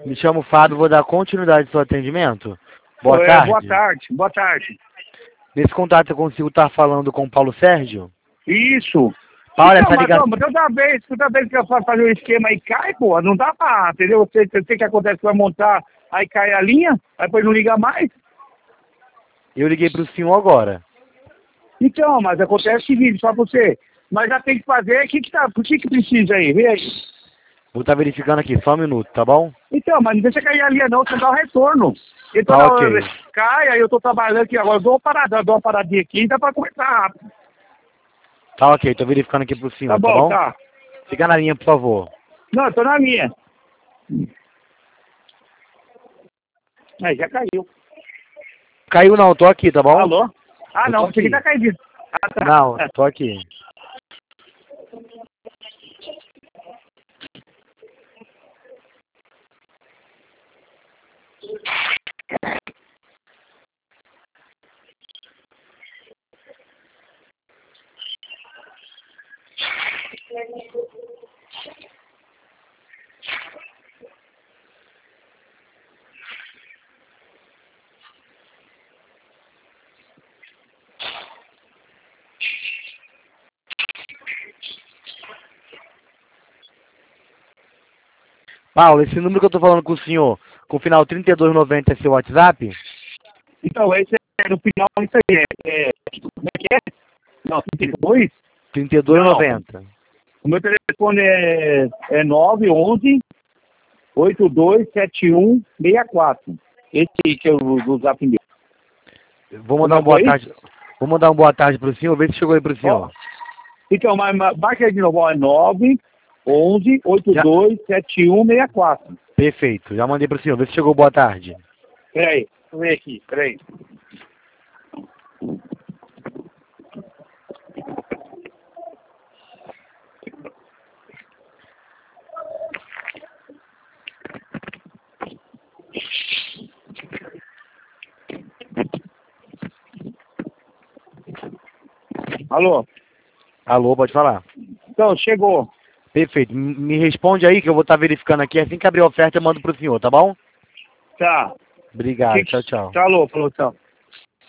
Me chamo Fábio, vou dar continuidade ao seu atendimento. Boa tarde. Boa tarde, boa tarde. Nesse contato eu consigo estar falando com o Paulo Sérgio? Isso. Paulo, Então, essa ligação... mas toda vez que eu faço fazer o esquema aí cai, pô, não dá pra, entendeu? Você o que acontece, vai montar, aí cai a linha, aí depois não liga mais. Eu liguei pro senhor agora. Então, mas acontece o seguinte, só pra você, mas já tem que fazer, o que precisa aí? Vê aí. Vou estar verificando aqui, só um minuto, tá bom? Então, mas não deixa cair a linha não, você dá o retorno. Então, Tá ok. cai, aí eu tô trabalhando aqui agora, eu dou uma paradinha aqui e dá pra começar rápido. Tá ok, tô verificando aqui pro senhor, Tá bom, tá. Fica na linha, por favor. Não, eu tô na minha. Aí, já caiu. Caiu não, tô aqui, tá bom? Alô? Ah, Eu não, tô você que aqui. tá caído. Ah, tá. Não, tô aqui. Paulo, esse número que eu tô falando com o senhor, com o final 3290 é seu WhatsApp? Então, esse é no final, isso aí. Como é que é? Não, 32? 3290. O meu telefone é 911-827164. Esse aí que é o zap meu. Vou mandar uma boa tarde. Vou mandar uma boa tarde pro senhor, ver se chegou aí pro senhor. Então, mas baixa aí de novo, ó, é 911-827164. Perfeito, já mandei pro senhor, ver se chegou boa tarde. Peraí, deixa eu ver aqui, peraí. Alô? Alô, pode falar. Então, chegou. Perfeito, me responde aí que eu vou estar verificando aqui, assim que abrir a oferta eu mando pro senhor, tá bom? Tá. Obrigado, tchau, tchau. Falou, tchau.